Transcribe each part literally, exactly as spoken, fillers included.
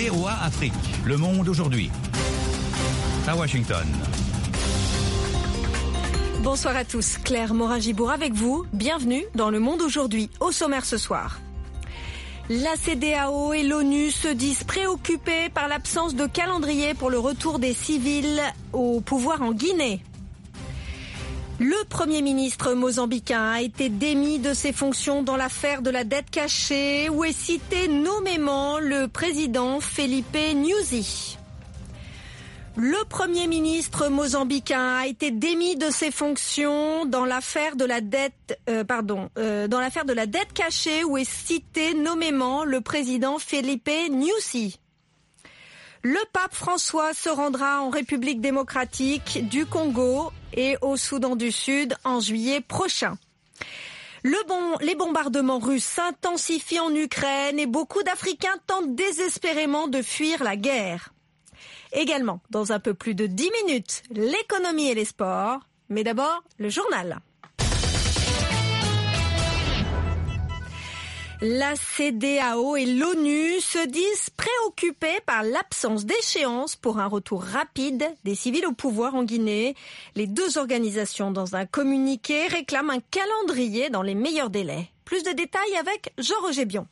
V O A Afrique, Le Monde aujourd'hui. À Washington. Bonsoir à tous, Claire Morin-Gibour avec vous. Bienvenue dans Le Monde aujourd'hui. Au sommaire ce soir. La C E D E A O et l'ONU se disent préoccupés par l'absence de calendrier pour le retour des civils au pouvoir en Guinée. Le Premier ministre mozambicain a été démis de ses fonctions dans l'affaire de la dette cachée où est cité nommément le président Felipe Nyusi. Le Premier ministre mozambicain a été démis de ses fonctions dans l'affaire de la dette, euh, pardon, euh, dans l'affaire de la dette cachée où est cité nommément le président Felipe Nyusi. Le pape François se rendra en République démocratique du Congo et au Soudan du Sud en juillet prochain. Le bon, les bombardements russes s'intensifient en Ukraine et beaucoup d'Africains tentent désespérément de fuir la guerre. Également, dans un peu plus de dix minutes, l'économie et les sports. Mais d'abord, le journal. La C E D E A O et l'ONU se disent préoccupés par l'absence d'échéance pour un retour rapide des civils au pouvoir en Guinée. Les deux organisations, dans un communiqué, réclament un calendrier dans les meilleurs délais. Plus de détails avec Jean-Roger Bion.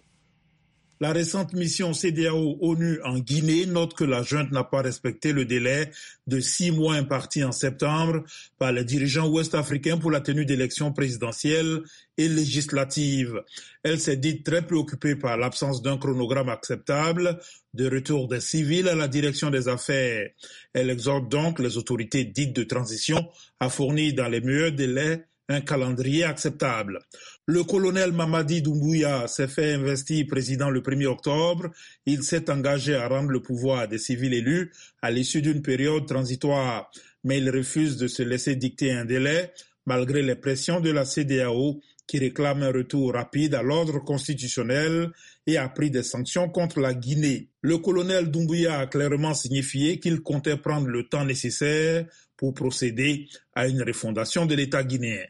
La récente mission C E D E A O-ONU en Guinée note que la junte n'a pas respecté le délai de six mois imparti en septembre par les dirigeants ouest-africains pour la tenue d'élections présidentielles et législatives. Elle s'est dite très préoccupée par l'absence d'un chronogramme acceptable de retour des civils à la direction des affaires. Elle exhorte donc les autorités dites de transition à fournir dans les meilleurs délais un calendrier acceptable. Le colonel Mamadi Doumbouya s'est fait investir président le premier octobre. Il s'est engagé à rendre le pouvoir à des civils élus à l'issue d'une période transitoire. Mais il refuse de se laisser dicter un délai, malgré les pressions de la C E D E A O qui réclame un retour rapide à l'ordre constitutionnel et a pris des sanctions contre la Guinée. Le colonel Doumbouya a clairement signifié qu'il comptait prendre le temps nécessaire pour procéder à une refondation de l'État guinéen.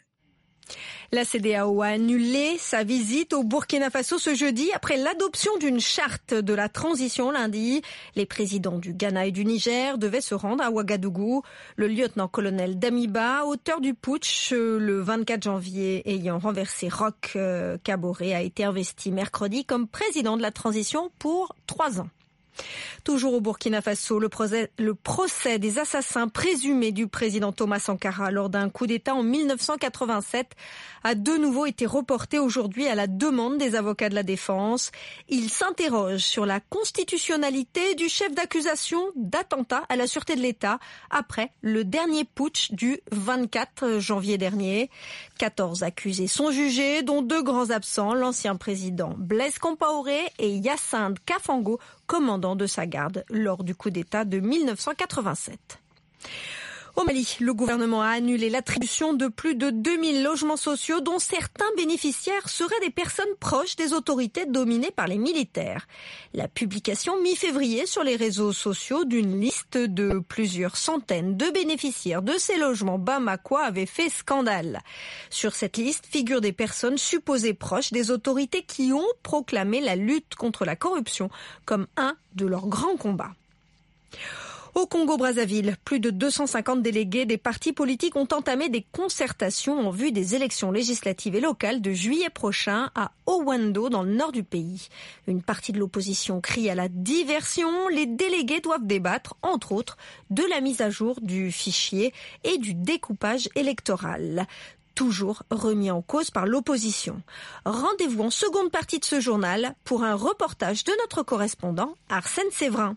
La C E D E A O a annulé sa visite au Burkina Faso ce jeudi après l'adoption d'une charte de la transition lundi. Les présidents du Ghana et du Niger devaient se rendre à Ouagadougou. Le lieutenant-colonel Damiba, auteur du putsch le vingt-quatre janvier ayant renversé Roch Kaboré, a été investi mercredi comme président de la transition pour trois ans. Toujours au Burkina Faso, le procès, le procès des assassins présumés du président Thomas Sankara lors d'un coup d'État en mille neuf cent quatre-vingt-sept a de nouveau été reporté aujourd'hui à la demande des avocats de la défense. Ils s'interrogent sur la constitutionnalité du chef d'accusation d'attentat à la sûreté de l'État après le dernier putsch du vingt-quatre janvier dernier. quatorze accusés sont jugés, dont deux grands absents, l'ancien président Blaise Compaoré et Hyacinthe Kafango, commandant de sa garde lors du coup d'État de mille neuf cent quatre-vingt-sept. Au Mali, le gouvernement a annulé l'attribution de plus de deux mille logements sociaux dont certains bénéficiaires seraient des personnes proches des autorités dominées par les militaires. La publication mi-février sur les réseaux sociaux d'une liste de plusieurs centaines de bénéficiaires de ces logements bamakois avait fait scandale. Sur cette liste figurent des personnes supposées proches des autorités qui ont proclamé la lutte contre la corruption comme un de leurs grands combats. Au Congo-Brazzaville, plus de deux cent cinquante délégués des partis politiques ont entamé des concertations en vue des élections législatives et locales de juillet prochain à Owendo, dans le nord du pays. Une partie de l'opposition crie à la diversion. Les délégués doivent débattre, entre autres, de la mise à jour du fichier et du découpage électoral. Toujours remis en cause par l'opposition. Rendez-vous en seconde partie de ce journal pour un reportage de notre correspondant Arsène Séverin.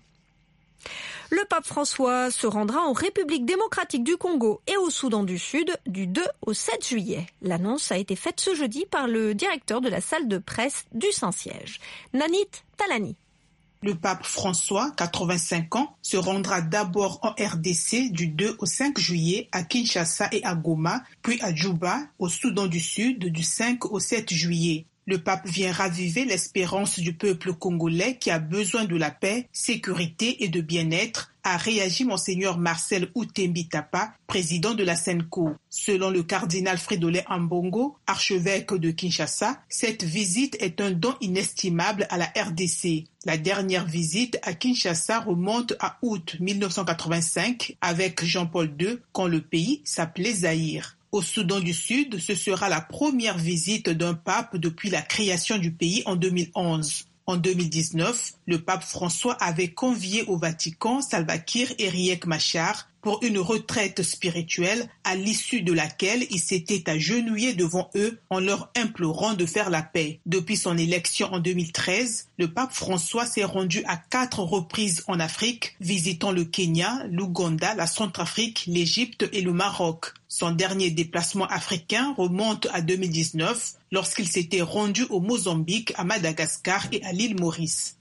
Le pape François se rendra en République démocratique du Congo et au Soudan du Sud du deux au sept juillet. L'annonce a été faite ce jeudi par le directeur de la salle de presse du Saint-Siège, Nanit Talani. Le pape François, quatre-vingt-cinq ans, se rendra d'abord en R D C du deux au cinq juillet à Kinshasa et à Goma, puis à Djouba, au Soudan du Sud, du cinq au sept juillet. Le pape vient raviver l'espérance du peuple congolais qui a besoin de la paix, sécurité et de bien-être a réagi Monseigneur Marcel Outembi Tapa, président de la SENCO. Selon le cardinal Fridolin Ambongo, archevêque de Kinshasa, cette visite est un don inestimable à la R D C. La dernière visite à Kinshasa remonte à août mille neuf cent quatre-vingt-cinq avec Jean-Paul deux, quand le pays s'appelait Zaïre. Au Soudan du Sud, ce sera la première visite d'un pape depuis la création du pays en deux mille onze. En deux mille dix-neuf, le pape François avait convié au Vatican Salva Kiir et Riek Machar pour une retraite spirituelle à l'issue de laquelle il s'était agenouillé devant eux en leur implorant de faire la paix. Depuis son élection en deux mille treize, le pape François s'est rendu à quatre reprises en Afrique, visitant le Kenya, l'Ouganda, la Centrafrique, l'Égypte et le Maroc. Son dernier déplacement africain remonte à deux mille dix-neuf, lorsqu'il s'était rendu au Mozambique, à Madagascar et à l'île Maurice.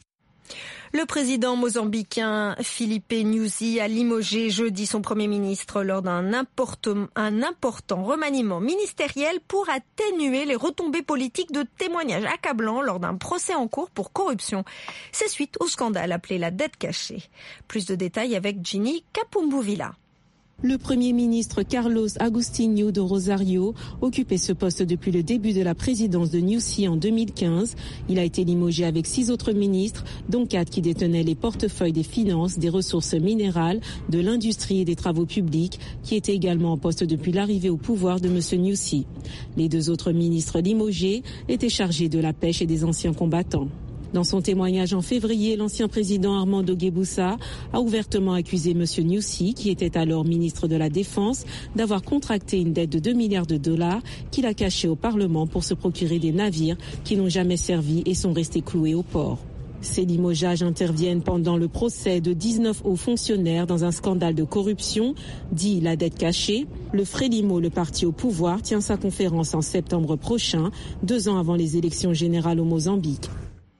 Le président mozambicain Filipe Nyusi a limogé jeudi son premier ministre lors d'un important, un important remaniement ministériel pour atténuer les retombées politiques de témoignages accablants lors d'un procès en cours pour corruption. C'est suite au scandale appelé la dette cachée. Plus de détails avec Ginny Kapumbuvila. Le Premier ministre Carlos Agostinho do Rosario occupait ce poste depuis le début de la présidence de Nyusi en deux mille quinze. Il a été limogé avec six autres ministres, dont quatre qui détenaient les portefeuilles des finances, des ressources minérales, de l'industrie et des travaux publics, qui étaient également en poste depuis l'arrivée au pouvoir de M. Nyusi. Les deux autres ministres limogés étaient chargés de la pêche et des anciens combattants. Dans son témoignage en février, l'ancien président Armando Guebuza a ouvertement accusé M. Nyusi, qui était alors ministre de la Défense, d'avoir contracté une dette de deux milliards de dollars qu'il a cachée au Parlement pour se procurer des navires qui n'ont jamais servi et sont restés cloués au port. Ces limogeages interviennent pendant le procès de dix-neuf hauts fonctionnaires dans un scandale de corruption, dit la dette cachée. Le Frélimo, le parti au pouvoir, tient sa conférence en septembre prochain, deux ans avant les élections générales au Mozambique.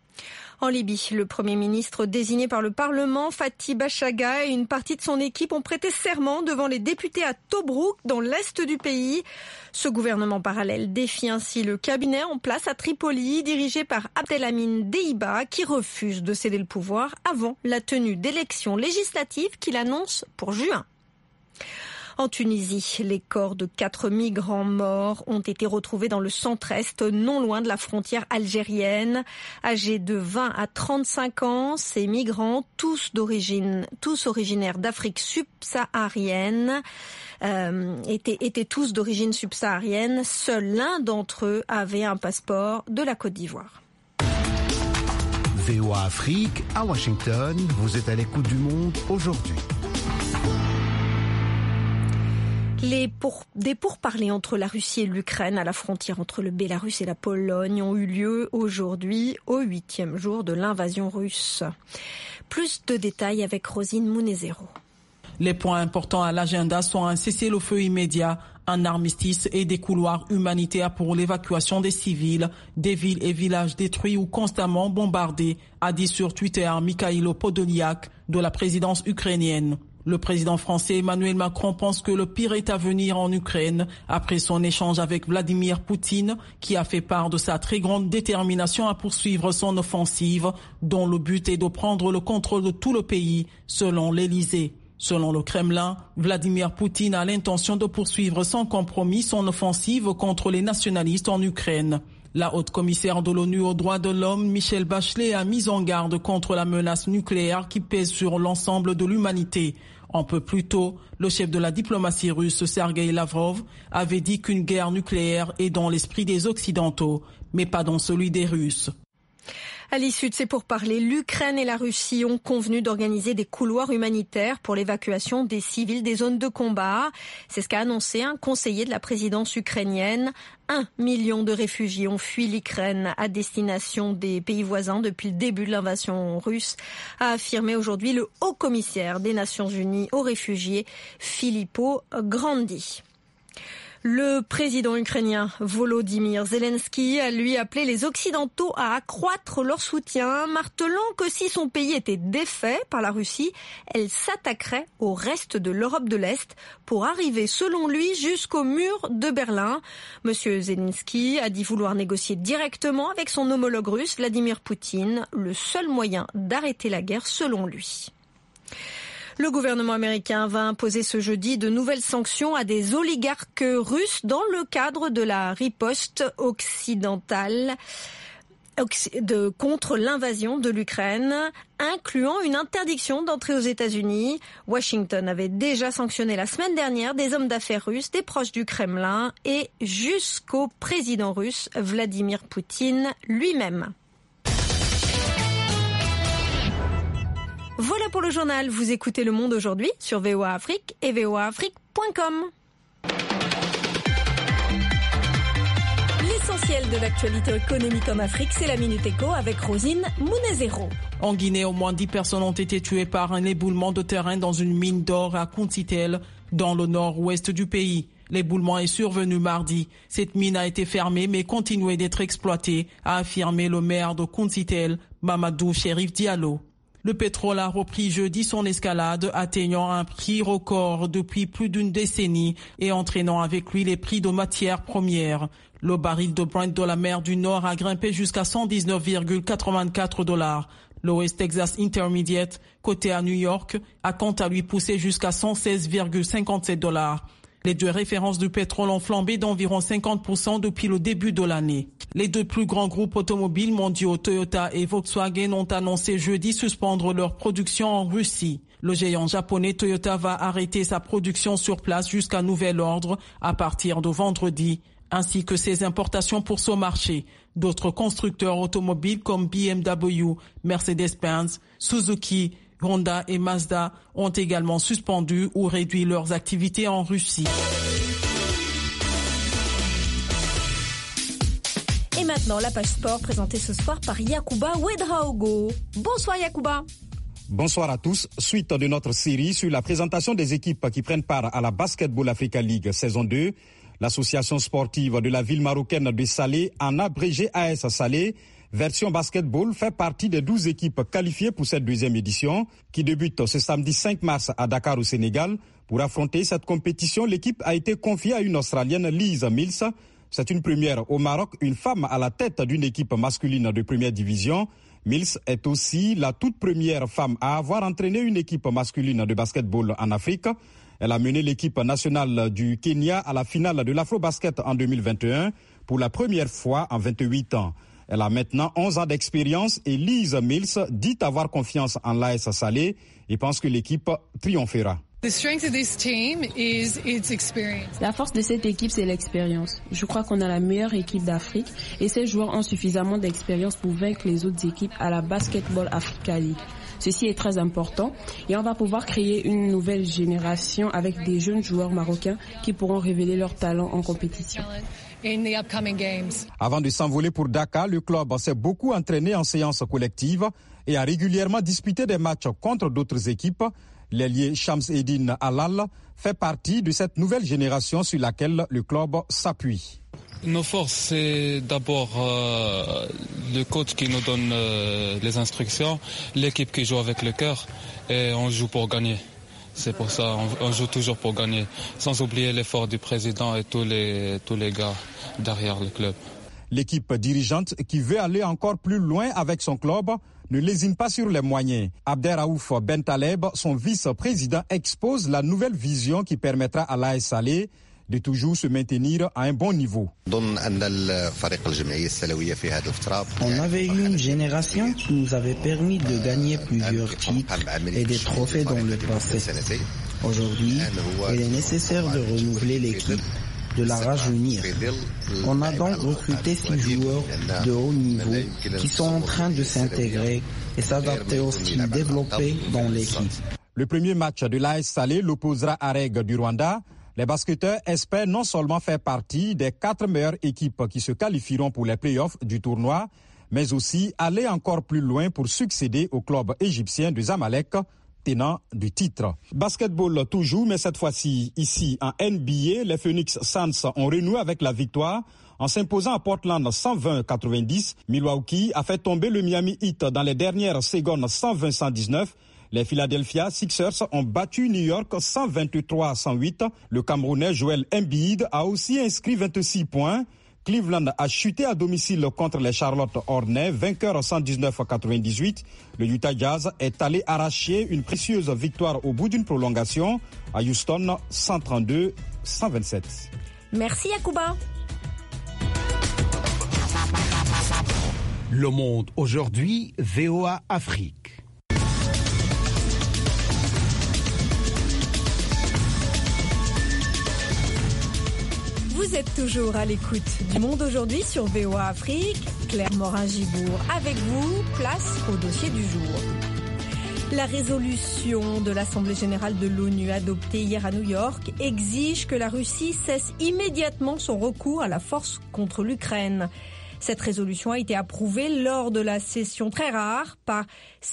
En Libye, le Premier ministre désigné par le Parlement, Fathi Bachagha, et une partie de son équipe ont prêté serment devant les députés à Tobrouk, dans l'est du pays. Ce gouvernement parallèle défie ainsi le cabinet en place à Tripoli, dirigé par Abdelhamid Deiba, qui refuse de céder le pouvoir avant la tenue d'élections législatives qu'il annonce pour juin. En Tunisie, les corps de quatre migrants morts ont été retrouvés dans le centre-est, non loin de la frontière algérienne. Âgés de vingt à trente-cinq ans, ces migrants, tous d'origine, tous originaires d'Afrique subsaharienne, euh, étaient, étaient tous d'origine subsaharienne. Seul l'un d'entre eux avait un passeport de la Côte d'Ivoire. V O A Afrique, à Washington, vous êtes à l'écoute du monde aujourd'hui. Les pour, des pourparlers entre la Russie et l'Ukraine à la frontière entre le Bélarus et la Pologne ont eu lieu aujourd'hui au huitième jour de l'invasion russe. Plus de détails avec Rosine Munezero. Les points importants à l'agenda sont un cessez-le-feu immédiat, un armistice et des couloirs humanitaires pour l'évacuation des civils, des villes et villages détruits ou constamment bombardés, a dit sur Twitter Mikhailo Podolyak de la présidence ukrainienne. Le président français Emmanuel Macron pense que le pire est à venir en Ukraine après son échange avec Vladimir Poutine, qui a fait part de sa très grande détermination à poursuivre son offensive, dont le but est de prendre le contrôle de tout le pays, selon l'Élysée. Selon le Kremlin, Vladimir Poutine a l'intention de poursuivre sans compromis son offensive contre les nationalistes en Ukraine. La haute commissaire de l'ONU aux droits de l'homme, Michelle Bachelet, a mis en garde contre la menace nucléaire qui pèse sur l'ensemble de l'humanité. Un peu plus tôt, le chef de la diplomatie russe, Sergei Lavrov, avait dit qu'une guerre nucléaire est dans l'esprit des Occidentaux, mais pas dans celui des Russes. À l'issue de ces pourparlers, l'Ukraine et la Russie ont convenu d'organiser des couloirs humanitaires pour l'évacuation des civils des zones de combat. C'est ce qu'a annoncé un conseiller de la présidence ukrainienne. Un million de réfugiés ont fui l'Ukraine à destination des pays voisins depuis le début de l'invasion russe, a affirmé aujourd'hui le haut-commissaire des Nations Unies aux réfugiés, Filippo Grandi. Le président ukrainien Volodymyr Zelensky a lui appelé les Occidentaux à accroître leur soutien, martelant que si son pays était défait par la Russie, elle s'attaquerait au reste de l'Europe de l'Est pour arriver, selon lui, jusqu'au mur de Berlin. Monsieur Zelensky a dit vouloir négocier directement avec son homologue russe, Vladimir Poutine, le seul moyen d'arrêter la guerre selon lui. Le gouvernement américain va imposer ce jeudi de nouvelles sanctions à des oligarques russes dans le cadre de la riposte occidentale de, contre l'invasion de l'Ukraine, incluant une interdiction d'entrée aux États-Unis. Washington avait déjà sanctionné la semaine dernière des hommes d'affaires russes, des proches du Kremlin et jusqu'au président russe Vladimir Poutine lui-même. Voilà pour le journal. Vous écoutez Le Monde aujourd'hui sur V O A Afrique et v o a afrique point com. L'essentiel de l'actualité économique en Afrique, c'est la Minute Éco avec Rosine Mounezero. En Guinée, au moins dix personnes ont été tuées par un éboulement de terrain dans une mine d'or à Kuntitel, dans le nord-ouest du pays. L'éboulement est survenu mardi. Cette mine a été fermée mais continuait d'être exploitée, a affirmé le maire de Kuntitel, Mamadou Chérif Diallo. Le pétrole a repris jeudi son escalade, atteignant un prix record depuis plus d'une décennie et entraînant avec lui les prix de matières premières. Le baril de Brent de la mer du Nord a grimpé jusqu'à cent dix-neuf virgule quatre-vingt-quatre dollars. Le West Texas Intermediate, coté à New York, a quant à lui poussé jusqu'à cent seize virgule cinquante-sept dollars. Les deux références du pétrole ont flambé d'environ cinquante pour cent depuis le début de l'année. Les deux plus grands groupes automobiles mondiaux, Toyota et Volkswagen, ont annoncé jeudi suspendre leur production en Russie. Le géant japonais Toyota va arrêter sa production sur place jusqu'à nouvel ordre à partir de vendredi, ainsi que ses importations pour ce marché. D'autres constructeurs automobiles comme B M W, Mercedes-Benz, Suzuki, Honda et Mazda ont également suspendu ou réduit leurs activités en Russie. Et maintenant, la page sport présentée ce soir par Yacouba Ouedraogo. Bonsoir Yacouba. Bonsoir à tous. Suite de notre série sur la présentation des équipes qui prennent part à la Basketball Africa League saison deux, l'association sportive de la ville marocaine de Salé, en abrégé A S Salé, version basketball, fait partie des douze équipes qualifiées pour cette deuxième édition qui débute ce samedi cinq mars à Dakar au Sénégal. Pour affronter cette compétition, l'équipe a été confiée à une Australienne, Liz Mills. C'est une première au Maroc, une femme à la tête d'une équipe masculine de première division. Mills est aussi la toute première femme à avoir entraîné une équipe masculine de basketball en Afrique. Elle a mené l'équipe nationale du Kenya à la finale de l'Afro-Basket en deux mille vingt et un pour la première fois en vingt-huit ans. Elle a maintenant onze ans d'expérience et Liz Mills dit avoir confiance en l'A S Salé et pense que l'équipe triomphera. La force de cette équipe, c'est l'expérience. Je crois qu'on a la meilleure équipe d'Afrique et ces joueurs ont suffisamment d'expérience pour vaincre les autres équipes à la Basketball Africa League. Ceci est très important et on va pouvoir créer une nouvelle génération avec des jeunes joueurs marocains qui pourront révéler leur talent en compétition. Avant de s'envoler pour Dakar, le club s'est beaucoup entraîné en séance collective et a régulièrement disputé des matchs contre d'autres équipes. L'ailier Shams Eddine Alal fait partie de cette nouvelle génération sur laquelle le club s'appuie. Nos forces, c'est d'abord euh, le coach qui nous donne euh, les instructions, l'équipe qui joue avec le cœur et on joue pour gagner. C'est pour ça on, on joue toujours pour gagner, sans oublier l'effort du président et tous les, tous les gars derrière le club. L'équipe dirigeante qui veut aller encore plus loin avec son club ne lésine pas sur les moyens. Abderraouf Bentaleb, son vice-président, expose la nouvelle vision qui permettra à l'A S Salé de toujours se maintenir à un bon niveau. On avait eu une génération qui nous avait permis de gagner plusieurs titres et des trophées dans le passé. Aujourd'hui, il est nécessaire de renouveler l'équipe, de la rajeunir. On a donc recruté six joueurs de haut niveau qui sont en train de s'intégrer et s'adapter au style développé dans l'équipe. Le premier match de l'A S Salé l'opposera à Reg du Rwanda. Les basketteurs espèrent non seulement faire partie des quatre meilleures équipes qui se qualifieront pour les playoffs du tournoi, mais aussi aller encore plus loin pour succéder au club égyptien de Zamalek, tenant du titre. Basketball toujours, mais cette fois-ci, ici en N B A, les Phoenix Suns ont renoué avec la victoire en s'imposant à Portland cent vingt à quatre-vingt-dix. Milwaukee a fait tomber le Miami Heat dans les dernières secondes cent vingt à cent dix-neuf. Les Philadelphia Sixers ont battu New York cent vingt-trois à cent huit. Le Camerounais Joel Embiid a aussi inscrit vingt-six points. Cleveland a chuté à domicile contre les Charlotte Hornets, vainqueur cent dix-neuf à quatre-vingt-dix-huit. Le Utah Jazz est allé arracher une précieuse victoire au bout d'une prolongation à Houston, cent trente-deux à cent vingt-sept. Merci Yacouba. Le Monde aujourd'hui, V O A Afrique. Vous êtes toujours à l'écoute du Monde aujourd'hui sur V O A Afrique. Claire Morin-Gibourg avec vous. Place au dossier du jour. La résolution de l'Assemblée générale de l'ONU adoptée hier à New York exige que la Russie cesse immédiatement son recours à la force contre l'Ukraine. Cette résolution a été approuvée lors de la session très rare par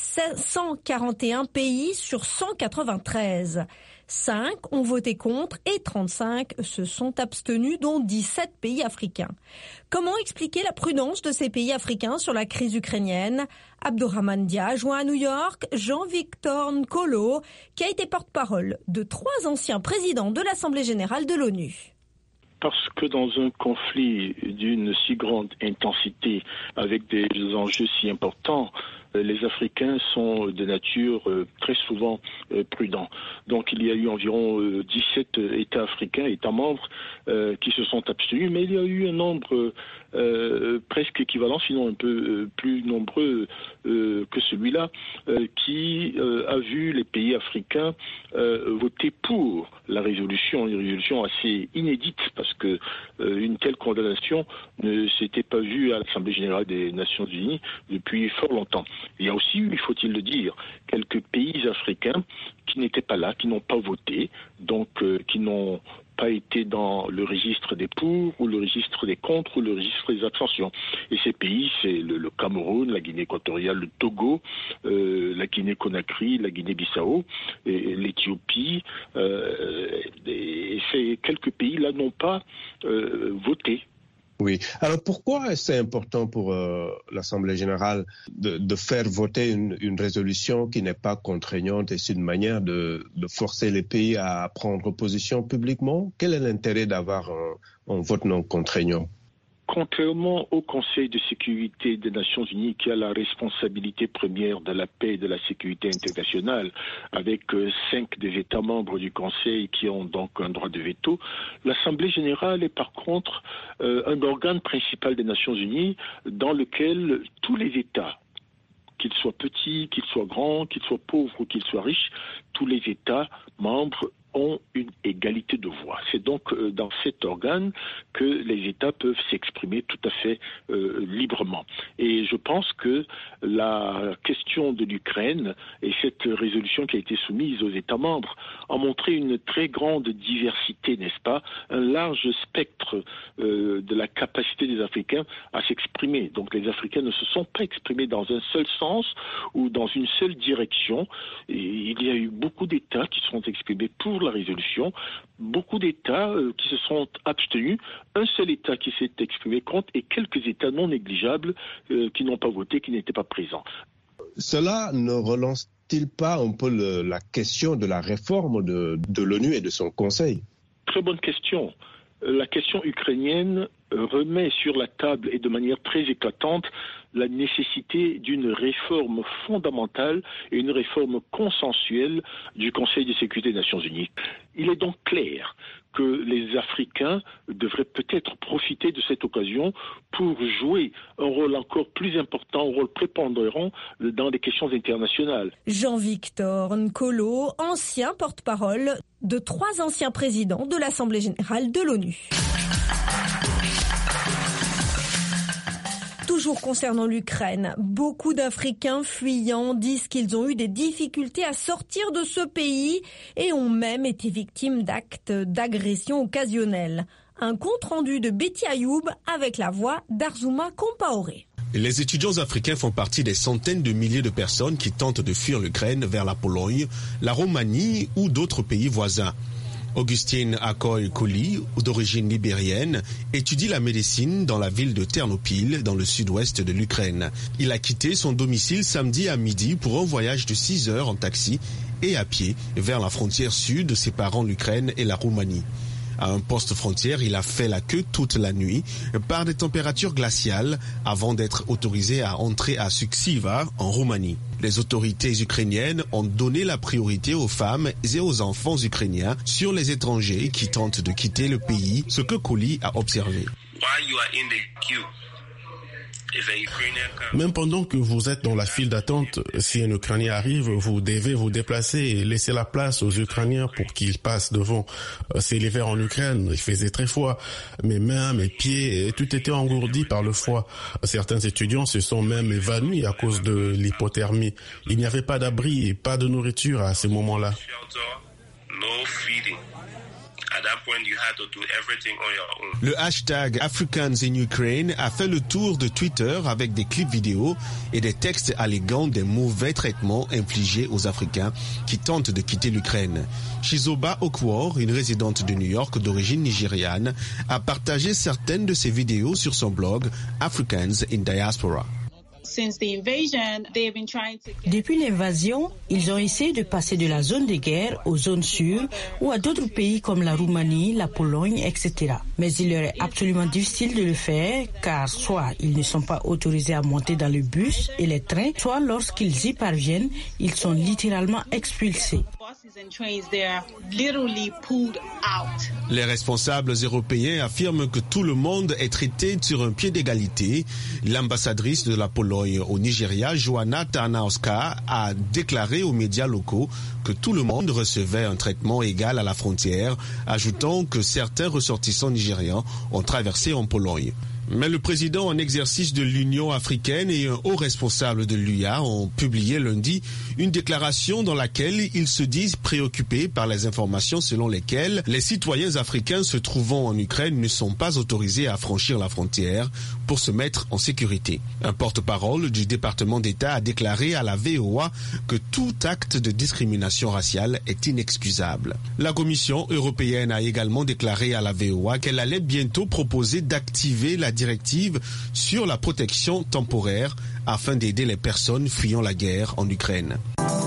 cent quarante et un pays sur cent quatre-vingt-treize. cinq ont voté contre et trente-cinq se sont abstenus, dont dix-sept pays africains. Comment expliquer la prudence de ces pays africains sur la crise ukrainienne ? Abdourahmane Dia joint à New York Jean-Victor Nkolo, qui a été porte-parole de trois anciens présidents de l'Assemblée générale de l'ONU. Parce que dans un conflit d'une si grande intensité, avec des enjeux si importants, les Africains sont de nature très souvent prudents. Donc il y a eu environ dix-sept États africains, États membres, qui se sont abstenus, mais il y a eu un nombre euh, presque équivalent, sinon un peu plus nombreux euh, que celui-là, euh, qui euh, a vu les pays africains euh, voter pour la résolution, une résolution assez inédite, parce que euh, une telle condamnation ne s'était pas vue à l'Assemblée générale des Nations unies depuis fort longtemps. Il y a aussi eu, faut-il le dire, quelques pays africains qui n'étaient pas là, qui n'ont pas voté, donc euh, qui n'ont pas été dans le registre des pour, ou le registre des contre, ou le registre des abstentions. Et ces pays, c'est le, le Cameroun, la Guinée équatoriale, le Togo, euh, la Guinée-Conakry, la Guinée-Bissau, et l'Éthiopie. Euh, et ces quelques pays-là n'ont pas euh, voté. Oui. Alors pourquoi c'est important pour euh, l'Assemblée générale de, de faire voter une, une résolution qui n'est pas contraignante et c'est une manière de, de forcer les pays à prendre position publiquement? Quel est l'intérêt d'avoir un, un vote non contraignant? Contrairement au Conseil de sécurité des Nations unies qui a la responsabilité première de la paix et de la sécurité internationale, avec euh, cinq des États membres du Conseil qui ont donc un droit de veto, l'Assemblée générale est par contre euh, un organe principal des Nations unies dans lequel tous les États, qu'ils soient petits, qu'ils soient grands, qu'ils soient pauvres ou qu'ils soient riches, tous les États membres ont une égalité de voix. C'est donc euh, dans cet organe que les États peuvent s'exprimer tout à fait euh, librement. Et je pense que la question de l'Ukraine et cette résolution qui a été soumise aux États membres a montré une très grande diversité, n'est-ce pas, un large spectre euh, de la capacité des Africains à s'exprimer. Donc les Africains ne se sont pas exprimés dans un seul sens ou dans une seule direction. Et il y a eu beaucoup d'États qui se sont exprimés pour la résolution, beaucoup d'États euh, qui se sont abstenus, un seul État qui s'est exprimé contre et quelques États non négligeables euh, qui n'ont pas voté, qui n'étaient pas présents. Cela ne relance-t-il pas un peu le, la question de la réforme de, de l'ONU et de son Conseil? Très bonne question. La question ukrainienne remet sur la table et de manière très éclatante la nécessité d'une réforme fondamentale et une réforme consensuelle du Conseil de sécurité des Nations unies. Il est donc clair que les Africains devraient peut-être profiter de cette occasion pour jouer un rôle encore plus important, un rôle prépondérant dans les questions internationales. Jean-Victor Nkolo, ancien porte-parole de trois anciens présidents de l'Assemblée générale de l'ONU. Toujours concernant l'Ukraine, beaucoup d'Africains fuyants disent qu'ils ont eu des difficultés à sortir de ce pays et ont même été victimes d'actes d'agression occasionnels. Un compte-rendu de Betty Ayoub avec la voix d'Arzouma Compaoré. Les étudiants africains font partie des centaines de milliers de personnes qui tentent de fuir l'Ukraine vers la Pologne, la Roumanie ou d'autres pays voisins. Augustine Akoy-Koli, d'origine libérienne, étudie la médecine dans la ville de Ternopil, dans le sud-ouest de l'Ukraine. Il a quitté son domicile samedi à midi pour un voyage de six heures en taxi et à pied vers la frontière sud séparant l'Ukraine et la Roumanie. À un poste frontière, il a fait la queue toute la nuit par des températures glaciales avant d'être autorisé à entrer à Suceava en Roumanie. Les autorités ukrainiennes ont donné la priorité aux femmes et aux enfants ukrainiens sur les étrangers qui tentent de quitter le pays, ce que Colli a observé. Même pendant que vous êtes dans la file d'attente, si un Ukrainien arrive, vous devez vous déplacer et laisser la place aux Ukrainiens pour qu'ils passent devant. C'est l'hiver en Ukraine, il faisait très froid. Mes mains, mes pieds, tout était engourdi par le froid. Certains étudiants se sont même évanouis à cause de l'hypothermie. Il n'y avait pas d'abri et pas de nourriture à ce moment-là. Le hashtag Africans in Ukraine a fait le tour de Twitter avec des clips vidéo et des textes alléguant des mauvais traitements infligés aux Africains qui tentent de quitter l'Ukraine. Chizoba Okwor, une résidente de New York d'origine nigériane, a partagé certaines de ses vidéos sur son blog Africans in Diaspora. Depuis l'invasion, ils ont essayé de passer de la zone de guerre aux zones sûres ou à d'autres pays comme la Roumanie, la Pologne, et cetera. Mais il leur est absolument difficile de le faire car soit ils ne sont pas autorisés à monter dans le bus et les trains, soit lorsqu'ils y parviennent, ils sont littéralement expulsés. Les responsables européens affirment que tout le monde est traité sur un pied d'égalité. L'ambassadrice de la Pologne au Nigeria, Joanna Tarnowska, a déclaré aux médias locaux que tout le monde recevait un traitement égal à la frontière, ajoutant que certains ressortissants nigérians ont traversé en Pologne. Mais le président en exercice de l'Union africaine et un haut responsable de l'U A ont publié lundi une déclaration dans laquelle ils se disent préoccupés par les informations selon lesquelles les citoyens africains se trouvant en Ukraine ne sont pas autorisés à franchir la frontière pour se mettre en sécurité. Un porte-parole du département d'État a déclaré à la V O A que tout acte de discrimination raciale est inexcusable. La Commission européenne a également déclaré à la V O A qu'elle allait bientôt proposer d'activer la directive sur la protection temporaire afin d'aider les personnes fuyant la guerre en Ukraine.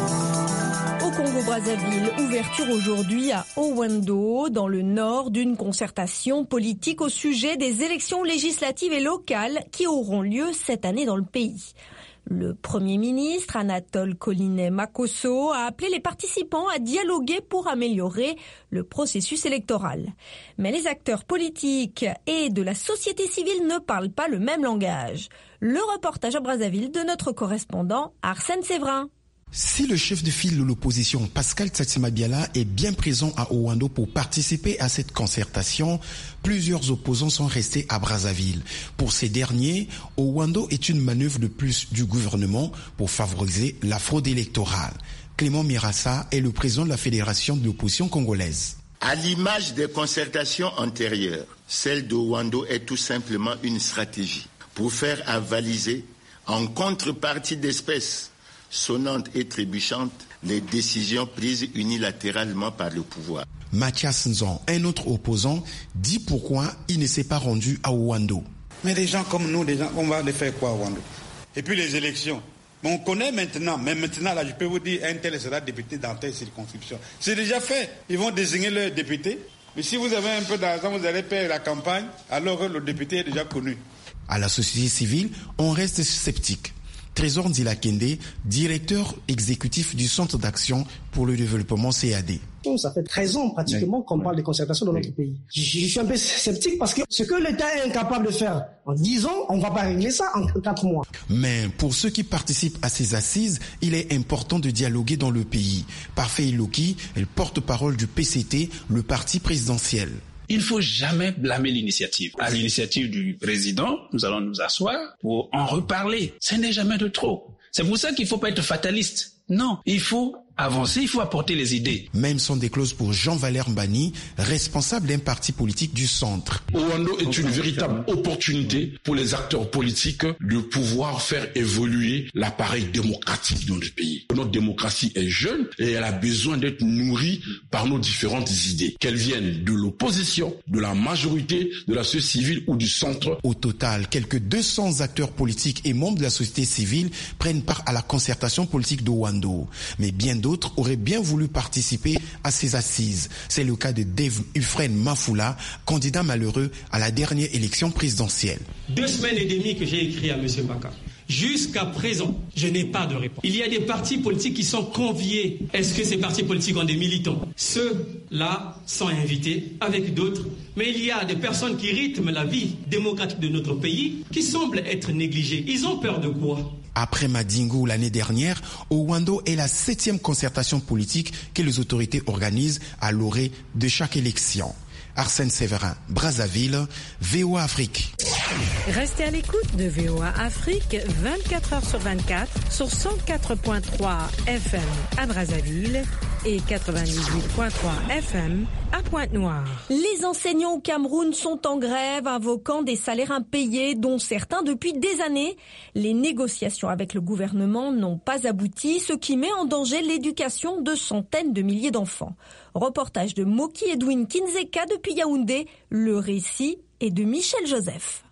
Au Congo-Brazzaville, ouverture aujourd'hui à Owendo, dans le nord, d'une concertation politique au sujet des élections législatives et locales qui auront lieu cette année dans le pays. Le Premier ministre, Anatole Collinet-Makosso, a appelé les participants à dialoguer pour améliorer le processus électoral. Mais les acteurs politiques et de la société civile ne parlent pas le même langage. Le reportage à Brazzaville de notre correspondant Arsène Séverin. Si le chef de file de l'opposition, Pascal Tsatsima-Biala, est bien présent à Owendo pour participer à cette concertation, plusieurs opposants sont restés à Brazzaville. Pour ces derniers, Owendo est une manœuvre de plus du gouvernement pour favoriser la fraude électorale. Clément Mirassa est le président de la Fédération de l'opposition congolaise. À l'image des concertations antérieures, celle d'Owendo est tout simplement une stratégie pour faire avaliser, en contrepartie d'espèces sonnantes et trébuchantes, les décisions prises unilatéralement par le pouvoir. Mathias Nzon, un autre opposant, dit pourquoi il ne s'est pas rendu à Owendo. Mais des gens comme nous, des gens, on va les faire quoi à Owendo? Et puis les élections. On connaît maintenant, mais maintenant, là, je peux vous dire, un tel sera député dans telle circonscription. C'est déjà fait. Ils vont désigner leur député. Mais si vous avez un peu d'argent, vous allez payer la campagne, alors le député est déjà connu. À la société civile, on reste sceptique. Trésor Ndila-Kende, directeur exécutif du Centre d'action pour le développement C A D. Ça fait treize ans pratiquement oui. qu'on parle de concertation dans oui. notre pays. Je, je suis un peu sceptique parce que ce que l'État est incapable de faire en dix ans, on ne va pas régler ça en quatre mois. Mais pour ceux qui participent à ces assises, il est important de dialoguer dans le pays. Parfait Iloki est le porte-parole du P C T, le parti présidentiel. Il ne faut jamais blâmer l'initiative. À l'initiative du président, nous allons nous asseoir pour en reparler. Ce n'est jamais de trop. C'est pour ça qu'il ne faut pas être fataliste. Non, il faut avancer, il faut apporter les idées. Même sont des clauses pour Jean-Valère Mbani, responsable d'un parti politique du centre. Owendo est une véritable opportunité pour les acteurs politiques de pouvoir faire évoluer l'appareil démocratique de notre pays. Notre démocratie est jeune et elle a besoin d'être nourrie par nos différentes idées, qu'elles viennent de l'opposition, de la majorité, de la société civile ou du centre. Au total, quelques deux cents acteurs politiques et membres de la société civile prennent part à la concertation politique d'Owendo. Mais bien d'autres d'autres auraient bien voulu participer à ces assises. C'est le cas de Dave Ufren Mafula, candidat malheureux à la dernière élection présidentielle. Deux semaines et demie que j'ai écrit à M. Baka. Jusqu'à présent, je n'ai pas de réponse. Il y a des partis politiques qui sont conviés. Est-ce que ces partis politiques ont des militants? Ceux-là sont invités avec d'autres. Mais il y a des personnes qui rythment la vie démocratique de notre pays qui semblent être négligées. Ils ont peur de quoi? Après Madingo l'année dernière, Owando est la septième concertation politique que les autorités organisent à l'orée de chaque élection. Arsène Séverin, Brazzaville, V O A Afrique. Restez à l'écoute de V O A Afrique vingt-quatre heures sur vingt-quatre sur cent quatre virgule trois F M à Brazzaville et quatre-vingt-dix-huit virgule trois F M à Pointe-Noire. Les enseignants au Cameroun sont en grève, invoquant des salaires impayés, dont certains depuis des années. Les négociations avec le gouvernement n'ont pas abouti, ce qui met en danger l'éducation de centaines de milliers d'enfants. Reportage de Moki Edwin Kinzeka depuis Yaoundé. Le récit est de Michel Joseph.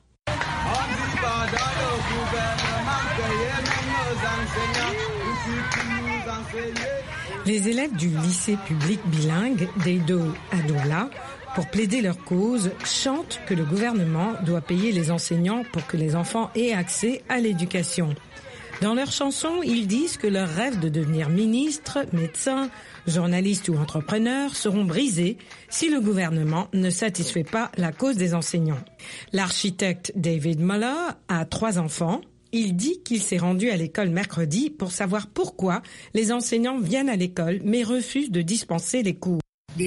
Les élèves du lycée public bilingue d'Eido à Douala, pour plaider leur cause, chantent que le gouvernement doit payer les enseignants pour que les enfants aient accès à l'éducation. Dans leurs chansons, ils disent que leurs rêves de devenir ministre, médecin, journaliste ou entrepreneur seront brisés si le gouvernement ne satisfait pas la cause des enseignants. L'architecte David Muller a trois enfants. Il dit qu'il s'est rendu à l'école mercredi pour savoir pourquoi les enseignants viennent à l'école mais refusent de dispenser les cours.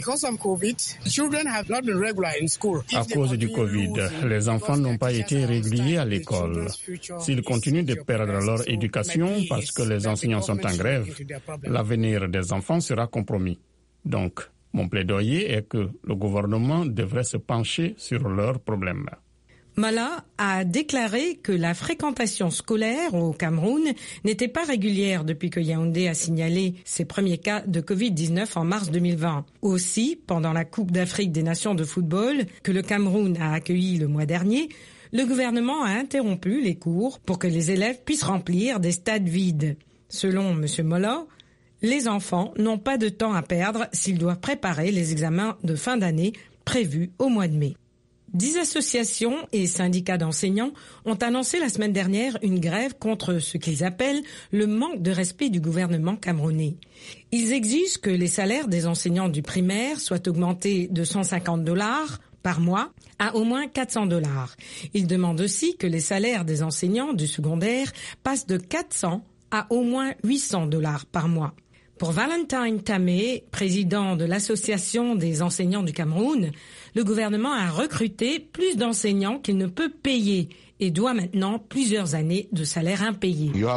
À cause du Covid, les enfants n'ont pas été réguliers à l'école. S'ils continuent de perdre leur éducation parce que les enseignants sont en grève, l'avenir des enfants sera compromis. Donc, mon plaidoyer est que le gouvernement devrait se pencher sur leurs problèmes. Mala a déclaré que la fréquentation scolaire au Cameroun n'était pas régulière depuis que Yaoundé a signalé ses premiers cas de covid dix-neuf en mars deux mille vingt. Aussi, pendant la Coupe d'Afrique des Nations de football que le Cameroun a accueillie le mois dernier, le gouvernement a interrompu les cours pour que les élèves puissent remplir des stades vides. Selon M. Mola, les enfants n'ont pas de temps à perdre s'ils doivent préparer les examens de fin d'année prévus au mois de mai. Dix associations et syndicats d'enseignants ont annoncé la semaine dernière une grève contre ce qu'ils appellent le manque de respect du gouvernement camerounais. Ils exigent que les salaires des enseignants du primaire soient augmentés de cent cinquante dollars par mois à au moins quatre cents dollars. Ils demandent aussi que les salaires des enseignants du secondaire passent de quatre cents à au moins huit cents dollars par mois. Pour Valentine Tamé, président de l'Association des enseignants du Cameroun, le gouvernement a recruté plus d'enseignants qu'il ne peut payer et doit maintenant plusieurs années de salaire impayé. Vous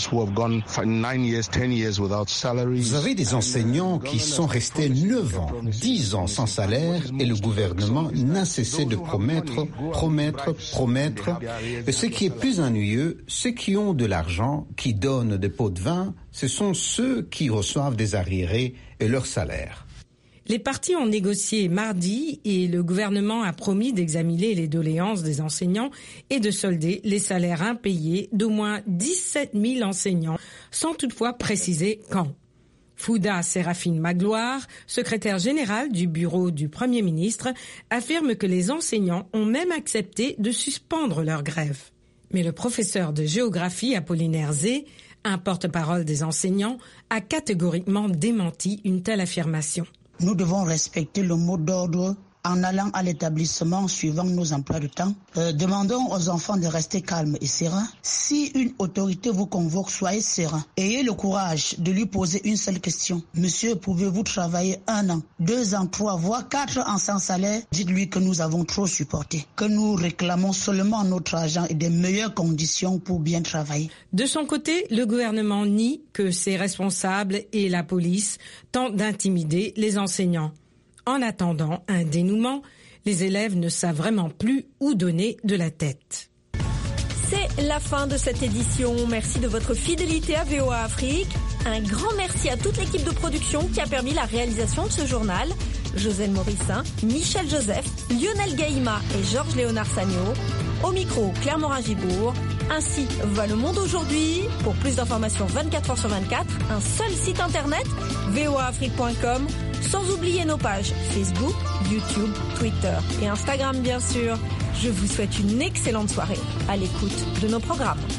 avez des enseignants qui sont restés neuf ans, dix ans sans salaire et le gouvernement n'a cessé de promettre, promettre, promettre. Et ce qui est plus ennuyeux, ceux qui ont de l'argent, qui donnent des pots de vin, ce sont ceux qui reçoivent des arriérés et leur salaire. Les partis ont négocié mardi et le gouvernement a promis d'examiner les doléances des enseignants et de solder les salaires impayés d'au moins dix-sept mille enseignants, sans toutefois préciser quand. Fouda Séraphine Magloire, secrétaire générale du bureau du Premier ministre, affirme que les enseignants ont même accepté de suspendre leur grève. Mais le professeur de géographie Apollinaire Zé, un porte-parole des enseignants, a catégoriquement démenti une telle affirmation. Nous devons respecter le mot d'ordre en allant à l'établissement suivant nos emplois de temps. Euh, demandons aux enfants de rester calmes et sereins. Si une autorité vous convoque, soyez serein. Ayez le courage de lui poser une seule question. Monsieur, pouvez-vous travailler un an, deux ans, trois, voire quatre ans sans salaire? Dites-lui que nous avons trop supporté, que nous réclamons seulement notre argent et des meilleures conditions pour bien travailler. De son côté, le gouvernement nie que ses responsables et la police tentent d'intimider les enseignants. En attendant un dénouement, les élèves ne savent vraiment plus où donner de la tête. C'est la fin de cette édition. Merci de votre fidélité à V O A Afrique. Un grand merci à toute l'équipe de production qui a permis la réalisation de ce journal. Josène Morissin, Michel Joseph, Lionel Gaïma et Georges Léonard Sagno. Au micro, Claire Morin-Gibourg. Ainsi va le monde aujourd'hui. Pour plus d'informations vingt-quatre heures sur vingt-quatre, un seul site internet, v o a afrique point com, sans oublier nos pages Facebook, YouTube, Twitter et Instagram bien sûr. Je vous souhaite une excellente soirée à l'écoute de nos programmes.